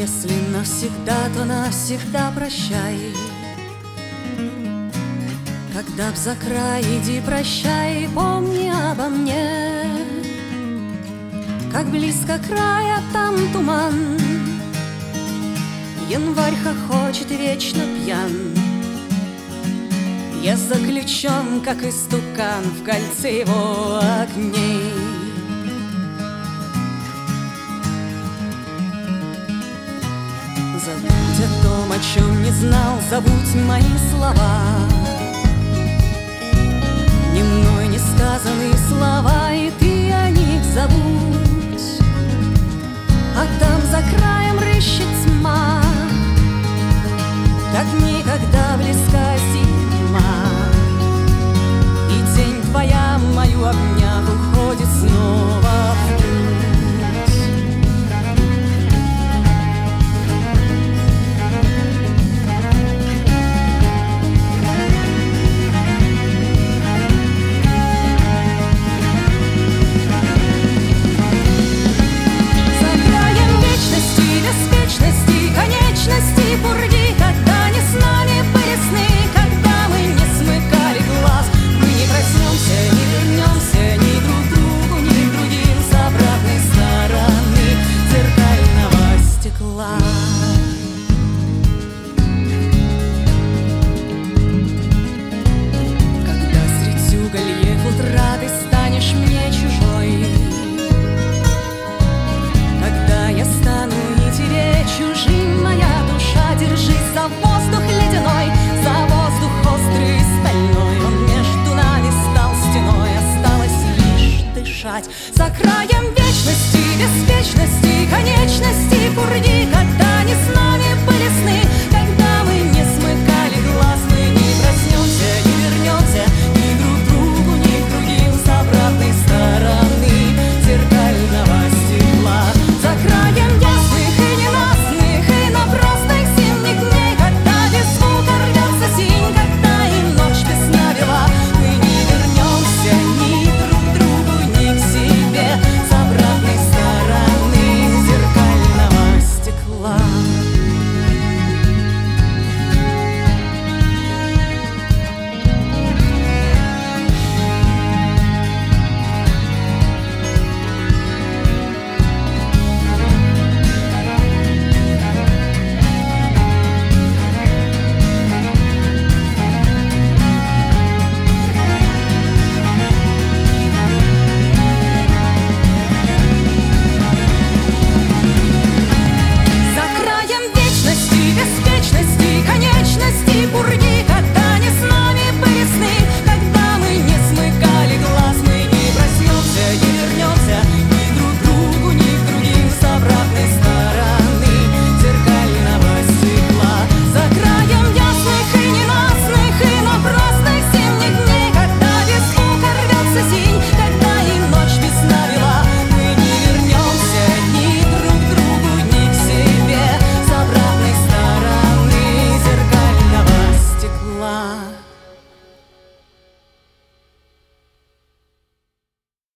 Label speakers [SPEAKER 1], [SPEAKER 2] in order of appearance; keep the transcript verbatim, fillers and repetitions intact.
[SPEAKER 1] Если навсегда, то навсегда прощай. Когда б за край, иди прощай, помни обо мне. Как близко края, там туман, январь хохочет вечно пьян. Я заключен, как истукан, в кольце его огней. Забудь о том, о чем не знал, забудь мои слова, не мной не сказанные слова, и ты о них забудь. А там за краем рыщет тьма,